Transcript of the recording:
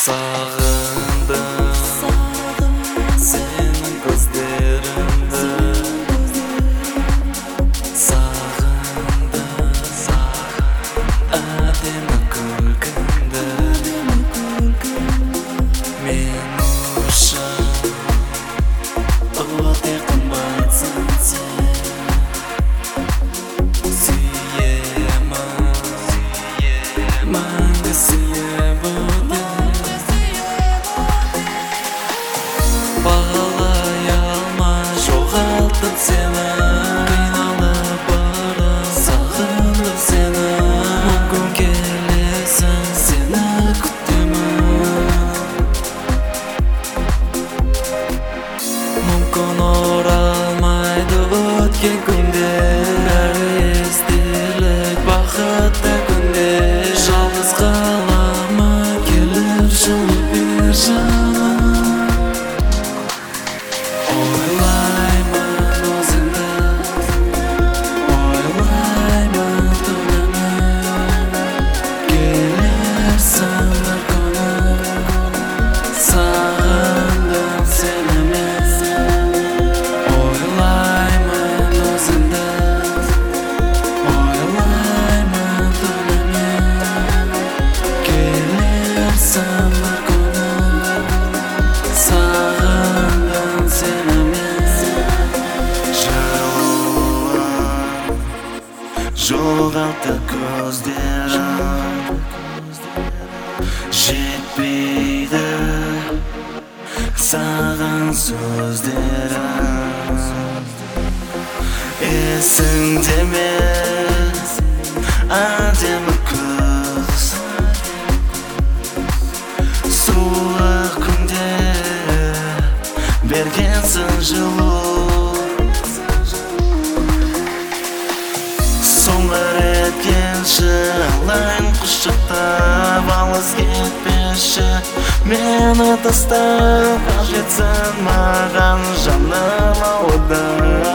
Sağındım senin gözlerinde, sağındım ademi kulkunda. Men uşağım o derdim batsın sen. Suyemem manga suyemem. Жоғалтып сені, қиналып барам, сағынып сені. Мүмкін келесің, сені күтемін. Мүмкін оралмайды өткен күндер, бәрі естілік бақытты күндер. Жалғыз қалама келіп жылы бер жаным. Жоғалтты көздерім, жетпейді саған сөздерім. Есіңде ме әдемі күз, суық күнде бергенсің жылу. Соңғы рет келші, алайын құшақтап, алыс кетпеші мені тастап. Қажетсің маған жаным ауыда.